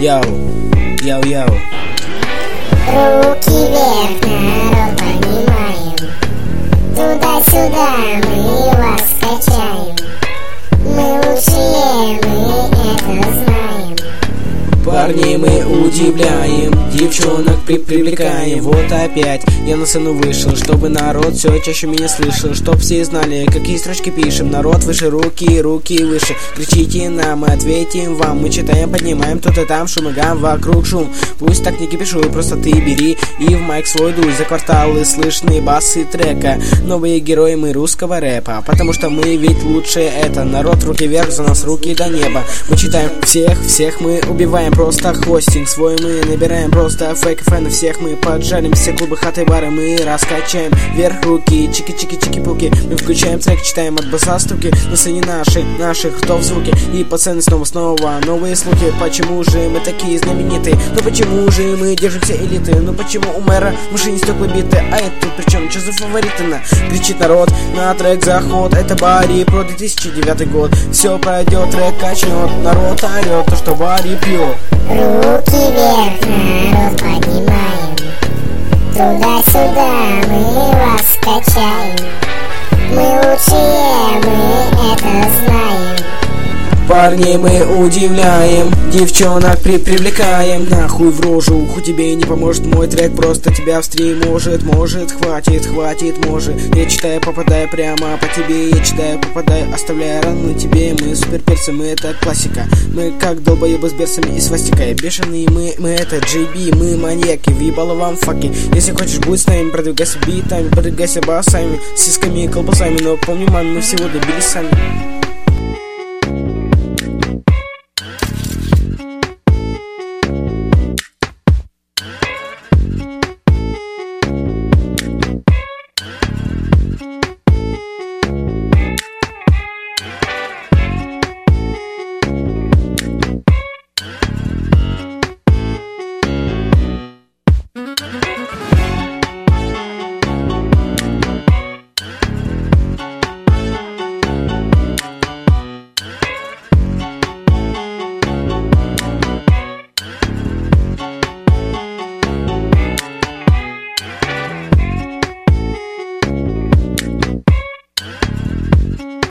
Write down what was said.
Яу, яу. Руки вверх, народ, поднимаем. Туда-сюда мы вас качаем. Мы лучшие, мы это знаем. Парни мы удивляем, девчонок привлекаем. Вот опять я на сцену вышел, чтобы народ все чаще меня слышал, чтоб все знали, какие строчки пишем. Народ выше, руки выше. Кричите нам, мы ответим вам. Мы читаем, поднимаем тут и там шум и гам, вокруг шум. Пусть так не кипишуй, просто ты бери и в майк свой дуй. За кварталы слышны басы трека. Новые герои мы русского рэпа, потому что мы ведь лучше это. Народ, руки вверх, за нас руки до неба. Мы читаем всех мы убиваем. Просто хостинг свой мы набираем, просто фейк фэны всех мы поджарим. Все клубы, хаты, бары мы раскачаем. Вверх руки, чики-чики-чики-пуки. Мы включаем трек, читаем от баса стуки. На сцене наших ртов звуки. И пацаны снова новые слухи. Почему же мы такие знаменитые? Ну почему же мы держимся элиты? Ну почему у мэра в машине стекла биты? А это тут причем? Что за фавориты? Кричит народ, на трек заход. Это Барри Про 2009 год. Все пройдет, трек качнет. Народ орет, то что Барри пьет. Руки вверх, народ, поднимаем. Туда-сюда мы вас качаем. Мы лучшие, мы это знаем. Парни мы удивляем, девчонок привлекаем. Нахуй в рожу, хоть тебе не поможет мой трек, просто тебя в стрим может, хватит, может. Я читаю, попадаю прямо по тебе, я читаю, попадаю, оставляя раны на тебе. Мы суперперцы, мы это классика. Мы как долбоебы с берсами и свастикой. Бешеные мы это JB, мы маньяки, въебало вам факи. Если хочешь, будь с нами, продвигайся битами, продвигайся басами, сиськами и колбасами. Но помни, маме, мы всего добились сами.